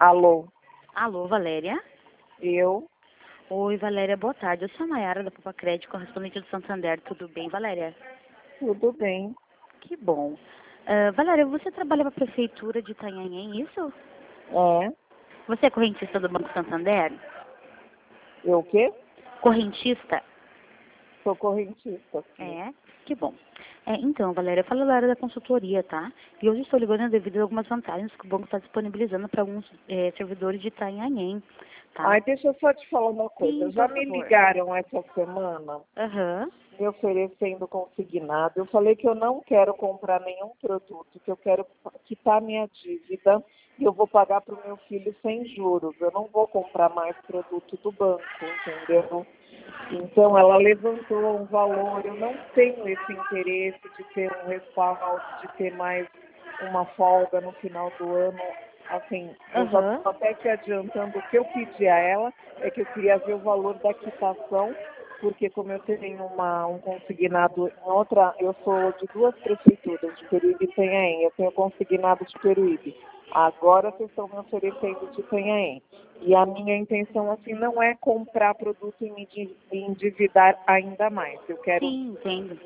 Alô, Alô, Valéria? eu? Oi, Valéria, boa tarde. Eu sou a Mayara da Poupa Crédito, correspondente do Santander. Tudo bem, Valéria? Tudo bem. Que bom. Valéria, você trabalha para a Prefeitura de Itanhaém, isso? É? Você é correntista do Banco Santander? Eu o quê? Correntista? Sou correntista, sim. É, que bom. Então, Valéria, eu falo da área da consultoria, tá? E hoje estou ligando devido a algumas vantagens que o banco está disponibilizando para alguns servidores de Itanhaém, tá? Ai, deixa eu só te falar uma coisa. Sim, Já por me favor. ligaram essa semana Aham. me oferecendo consignado. Eu falei que eu não quero comprar nenhum produto, que eu quero quitar minha dívida e eu vou pagar para o meu filho sem juros. Eu não vou comprar mais produto do banco, entendeu? Então, ela levantou um valor. Eu não tenho esse interesse de ter um respaldo, de ter mais uma folga no final do ano. Assim, eu já Aham. estou até te adiantando. O que eu pedi a ela é que eu queria ver o valor da quitação, porque como eu tenho um consignado em outra, eu sou de duas prefeituras, de Peruíbe e Itanhaém, eu tenho consignado de Peruíbe. Agora vocês estão me oferecendo de Itanhaém. E a minha intenção, assim, não é comprar produto e me endividar ainda mais. Eu quero Sim, entendo.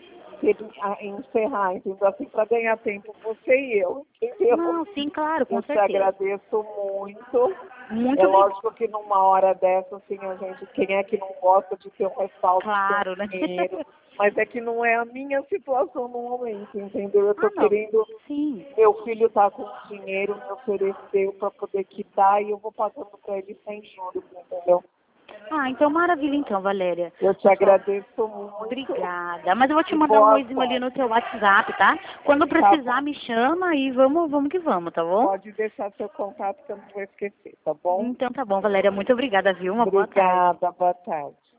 encerrar, entendeu? Assim, para ganhar tempo, você e eu, entendeu? Não, sim, claro, com Eu te certeza. agradeço muito. Muito É obrigada. lógico que numa hora dessa, assim, a gente, quem é que não gosta de ter um respaldo, de ter Claro, né? um dinheiro? Mas é que não é a minha situação no momento, entendeu? Eu estou Ah, não. querendo, Sim. meu filho está com dinheiro, me ofereceu para poder quitar e eu vou pagando para ele sem juros, entendeu? Ah, então maravilha então, Valéria. Eu te Eu só... agradeço muito Obrigada. Mas eu vou te e mandar um boa oizinho ali sorte. no teu WhatsApp, tá? Quando Tá precisar, bom. me chama e vamos que vamos, tá bom? Pode deixar seu contato que eu não vou esquecer, tá bom? Então tá bom, Valéria. Muito obrigada, viu? Uma boa tarde. Obrigada, boa tarde.